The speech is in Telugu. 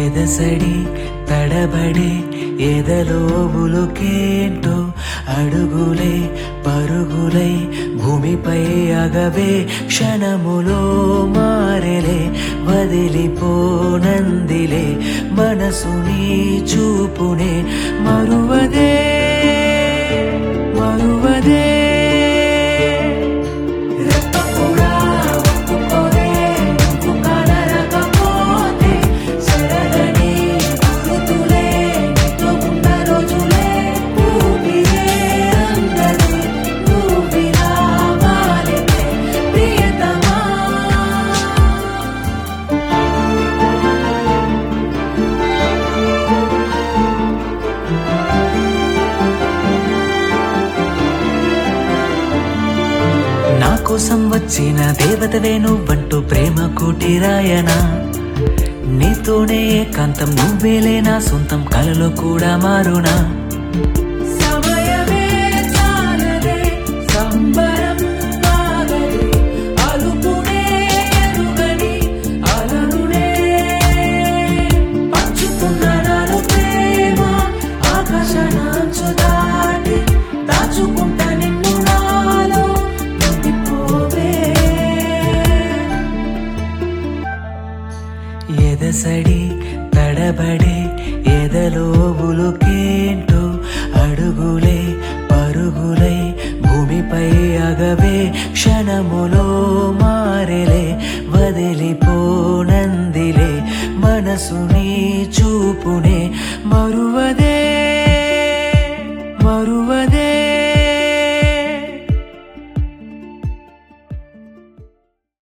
ఎదసడి తడబడి ఎదలో ఉలుకేంటో అడుగులే పరుగులై భూమిపై అగవే క్షణములో మారెలే వదిలిపోనందిలే మనసుని చూపునే మరువదే మరువదే కోసం వచ్చిన దేవతవే నువ్వంటూ ప్రేమ కుటీరాయనా నీతోనే ఏకాంతం నువ్వేలే నా సొంతం కలలో కూడా మారునా సమయమే చాలదే సంబరం ఆగదే అలుపునే ఎరుగని అలరునే పంచుకున్న నాలో ప్రేమ ఆకాశనాంచు దాటి దాచుకుంటా నిన్ను నాలో ఎదసడి తడబడి ఎదలో ఉలుకేంటో అడుగులే పరుగులై భూమిపై అగవే క్షణములో మారెలే వదిలిపోనందిలే మనసుని చూపునే మరువదే మరువదే